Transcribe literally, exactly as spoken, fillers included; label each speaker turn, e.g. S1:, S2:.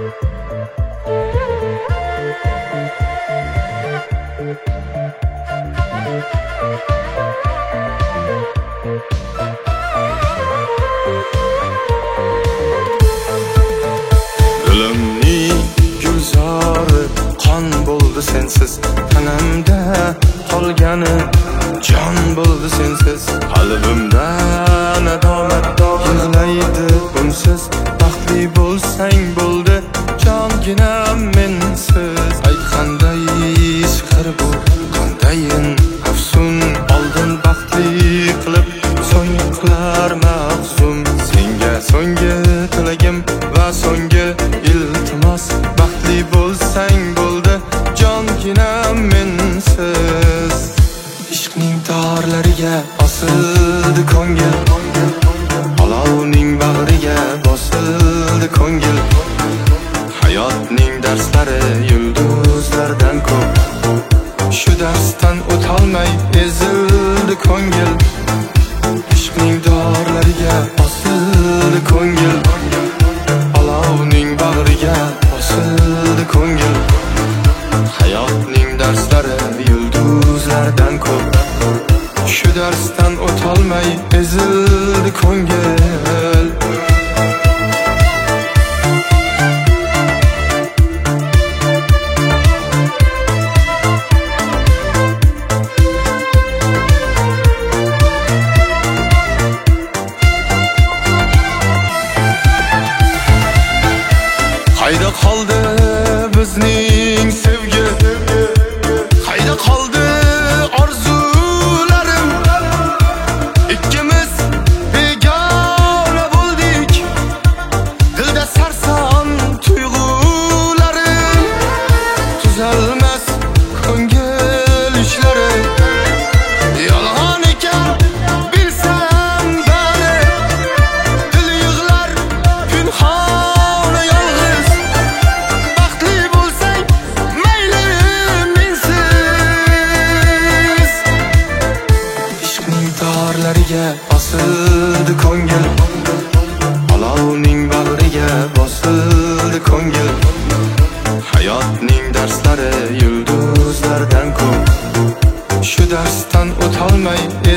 S1: Dilimning gulzori qon bo'ldi sensiz, tanamda qolgani jon bo'ldi sensiz. Qalbimda nadomat yig'laydi unsiz, baxtli bo'lsang bo'ldi jonginam mensiz. Ay qanday sihr bu, qandayin afsun, oldin baxtli qilib so'ng qilar mahzun. Senga so'nggi tilagim va so'nggi iltimos, baxtli bo'lsang bo'ldi jonginam mensiz. Ishqning torlariga osildi ko'ngil, olovning bag'riga bosildi ko'ngil. Hayotning darslari yulduzlardan ko'p, shu darsdan o'tolmay ezildi ko'ngil. Ishqning torlariga osildi ko'ngil, olovning bag'riga bosildi ko'ngil. Hayotning darslari yulduzlardan ko'p, shu darsdan o'tolmay ezildi ko'ngil. Qayda qoldi bizning sevgi, qayda qoldi orzularim? Ikkimiz begona bo'ldik, dilda sarson tuyg'ularim. Tuzalmas ko'ngil ishlari, yolg'on ekan bilsam bari. Dil yig'lar pinhona yolg'iz, baxtli bo'lsang mayli mensiz. Ishqning torlariga osildi ko'ngil, olovning bag'riga bosildi ko'ngil. Hayotning darslari yulduzlardan ko'p, shu darsdan o'tolmay